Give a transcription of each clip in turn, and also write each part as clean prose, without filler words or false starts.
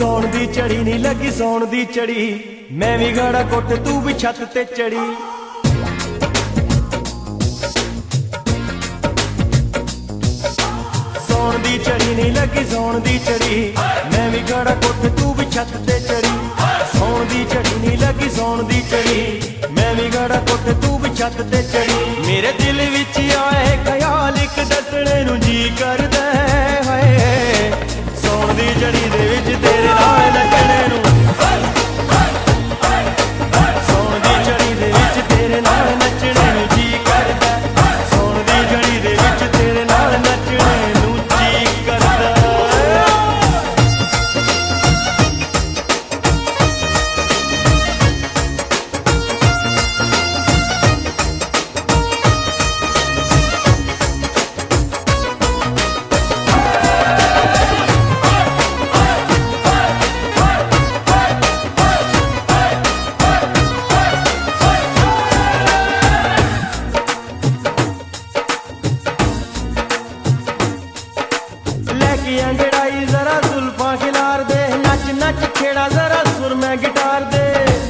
ਸੌਣ ਦੀ ਝੜੀ ਨਹੀਂ ਲੱਗੀ ਸੌਣ ਦੀ ਝੜੀ, ਮੈਂ ਵੀ ਗਾੜਾ ਕੋਠ ਤੂੰ ਵੀ ਛੱਤ ਤੇ ਚੜੀ। ਸੌਣ ਦੀ ਝੜੀ ਨਹੀਂ ਲੱਗੀ ਸੌਣ ਦੀ ਝੜੀ, ਮੈਂ ਵੀ ਗਾੜਾ ਕੋਠ ਤੂੰ ਵੀ ਛੱਤ ਤੇ ਚੜੀ। ਸੌਣ ਦੀ ਝੜੀ ਨਹੀਂ ਲੱਗੀ ਸੌਣ ਦੀ ਝੜੀ, ਮੈਂ ਵੀ ਗਾੜਾ ਕੋਠ ਤੂੰ ਵੀ ਛੱਤ ਤੇ ਚੜੀ। ਮੇਰੇ ਦਿਲ ਵਿੱਚ ਆਏ ਖਿਆਲ ਇੱਕ ਦੱਸਣੇ ਨੂੰ ਜੀ ਕਰਦਾ ਹੈ, ਸੌਣ ਦੀ ਝੜੀ ਦੇ ਵਿੱਚ ਤੇਰੇ ਨਾਲ ਨੱਚਣੇ ਨੂੰ। ਸੌਣ ਦੀ ਝੜੀ ਦੇ ਵਿੱਚ ਤੇਰੇ ਨਾਲ ਨੱਚਣੇ ਨੂੰ ਜੀ ਕਰਦਾ, ਸੌਣ ਦੀ ਝੜੀ ਦੇ ਵਿੱਚ ਤੇਰੇ ਨਾਲ ਨੱਚਣੇ ਨੂੰ ਜੀ ਕਰਦਾ। अंगड़ाई जरा जुल्फा खिलार दे, नच नच खेड़ा जरा सुर में गिटार दे।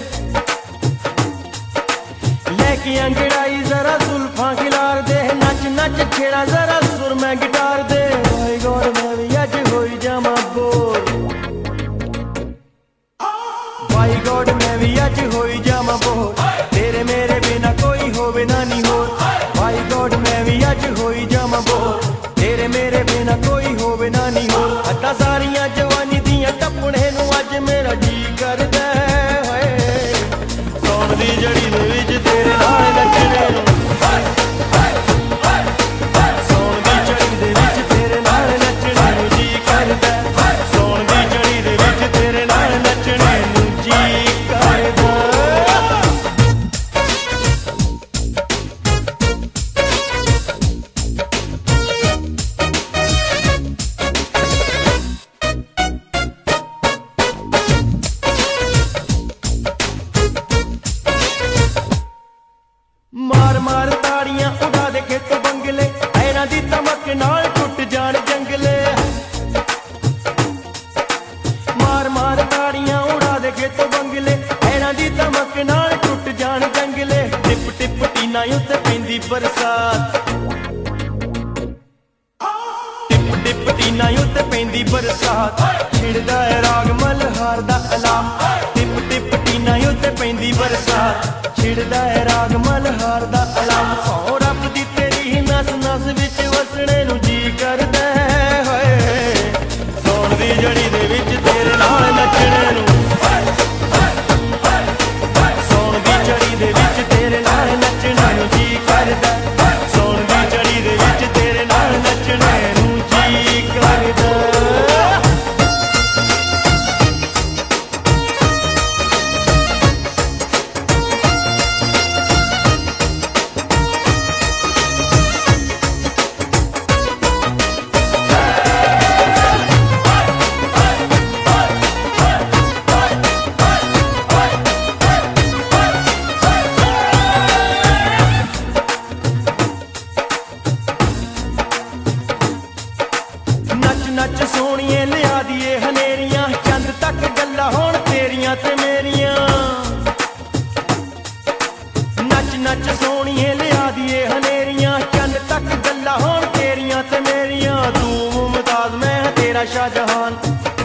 लेके अंगड़ाई जरा जुल्फा खिलार दे, नच नच खेड़ा जरा सुर में गिटार दे। भाई गौर मैं भी अज होई जामा बोल, भाई गौर मैं भी अज होई जामा बोल, तेरे मेरे बिना कोई होवे ना नी होर। भाई गौर मैं भी अज होई जामा बोल, तेरे मेरे बिना कोई होवे ना नी होर। अद्दा सारियां जवानी दियां टप्पणे नूं अज मेरा जी करदा है, सौण दी झड़ी दे विच तेरे नाल नच्चणे नूं। सौण दी झड़ी दे विच तेरे नाल नच्चणे नूं जी करदा, सौण दी झड़ी दे विच तेरे नाल नच्चणे नूं जी करदा। मार मार ताड़ियां उड़ा दे खेत बंगले, ऐना दी तमक नाल टुट जान जंगले। मार मार ताड़ियां उड़ा दे खेत बंगले, ऐना दी तमक नाल टुट जान जंगले। टिप टिप टीना उत्ते पैंदी बरसात, टिप टिप टीना उत्ते पैंदी बरसात, छिड़दा है राग मल्हार दा अलाम। टिप टिप टीना उत्ते पैंदी बरसात, छिड़दा है राग मल्हार दा अलाम। सौ रब दी तेरी नस नस विच वसणे नूं जी करदा है, सौण दी झड़ी दे विच तेरे नाल नच्चणे नूं। सौण दी झड़ी दे विच तेरे नाल नच्चणे नूं जी करदा, सौण दी झड़ी दे विच तेरे नाल नच्चणे नूं जी करदा। नच सोहणिए लिया दिए हनेरियां, चंद तक गल्लां होण तेरियां ते मेरियां। नच नच सोहणिए लिया दिए हनेरियां, चंद तक गल्लां होण तेरियां ते मेरियां। तू मुमताज मैं तेरा शाहजहान,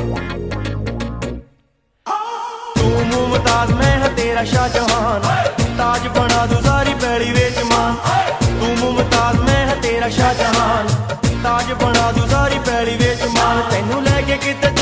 तू मुमताज मैं तेरा शाहजहान। ताज बना दूं सारी पैड़ी विच मान, तू मुमताज मैं तेरा शाहजहान। ताज बना दूं सारी पैड़ी विच मान, तैनू लैके किते